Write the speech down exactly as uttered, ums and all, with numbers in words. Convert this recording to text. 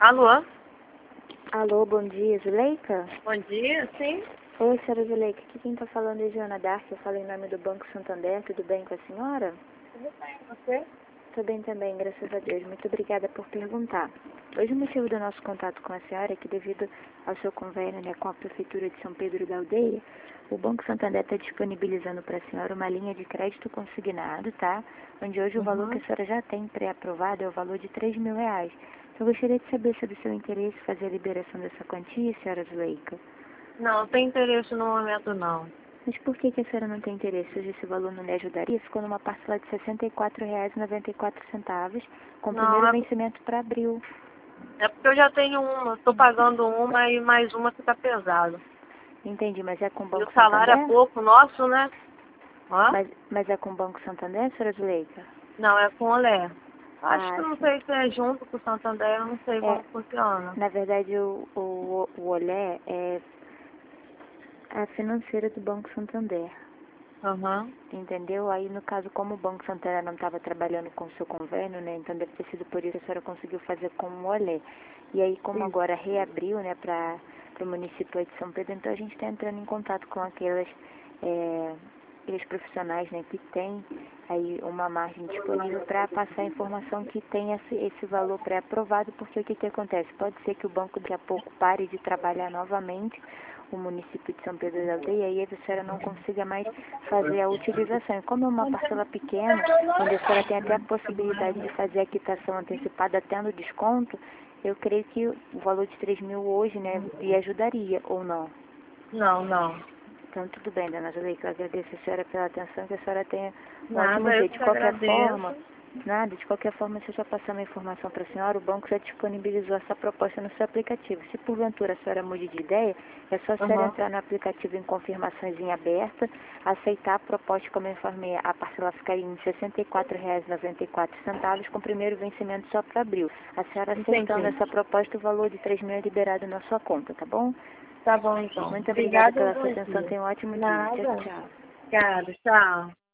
Alô? Alô, bom dia, Zuleika? Bom dia, sim. Oi, senhora Zuleika, aqui quem está falando é Joana Dark, eu falo em nome do Banco Santander, tudo bem com a senhora? Tudo bem, você? Tudo bem também, graças a Deus, muito obrigada por perguntar. Hoje o motivo do nosso contato com a senhora é que devido ao seu convênio, né, com a Prefeitura de São Pedro da Aldeia, o Banco Santander está disponibilizando para a senhora uma linha de crédito consignado, tá? Onde hoje o valor que a Uhum. senhora já tem pré-aprovado é o valor de três mil reais. Eu gostaria de saber sobre o seu interesse em fazer a liberação dessa quantia, senhora Zuleika. Não, não tem interesse no momento, não. Mas por que, que a senhora não tem interesse? Hoje esse valor não lhe ajudaria? Ficou numa parcela de sessenta e quatro reais e noventa e quatro centavos, com o Não, primeiro é, vencimento para abril. é porque eu já tenho uma. Estou pagando uma e mais uma fica pesado. Entendi, mas é com o E Banco o salário é Santander? pouco nosso, né? Hã? Mas, mas é com o Banco Santander, senhora Zuleika? Não, é com o Olé. Acho Ah, que não sim. sei se é junto com o Santander, eu não sei É, como funciona. na verdade, o, o, o Olé é a financeira do Banco Santander. Aham. Entendeu? Aí, no caso, como o Banco Santander não estava trabalhando com o seu convênio, né? Então deve ter sido por isso que a senhora conseguiu fazer com o Olé. E aí, como Isso. agora reabriu, né, para o município aí de São Pedro, então a gente está entrando em contato com aquelas, é, aqueles profissionais, né, que tem aí uma margem disponível para passar a informação que tem esse, esse valor pré-aprovado, porque o que que acontece? Pode ser que o banco daqui a pouco pare de trabalhar novamente, o município de São Pedro da Aldeia, e aí a senhora não consiga mais fazer a utilização. E como é uma parcela pequena, onde a senhora tem até a possibilidade de fazer a quitação antecipada tendo desconto, eu creio que o valor de três mil hoje, né, lhe ajudaria, ou não? Não, não. Então, tudo bem, dona Zuleika, eu agradeço a senhora pela atenção, que a senhora tenha um ótimo Nada, eu dia. De que qualquer forma, agradeço. nada, de qualquer forma, se eu já passar uma informação para a senhora, o banco já disponibilizou essa proposta no seu aplicativo. Se porventura a senhora mude de ideia, é só a senhora Aham. entrar no aplicativo em confirmações em aberta, aceitar a proposta, como eu informei, a parcela ficaria em sessenta e quatro reais e noventa e quatro centavos, com o primeiro vencimento só para abril. A senhora aceitando Entendi. essa proposta, o valor de três mil é liberado na sua conta, tá bom? Tá bom, então. Muito obrigada Obrigada e pela sua bom atenção. dia. Tenha um ótimo dia. Tchau, Nada. tchau. Obrigada, tchau.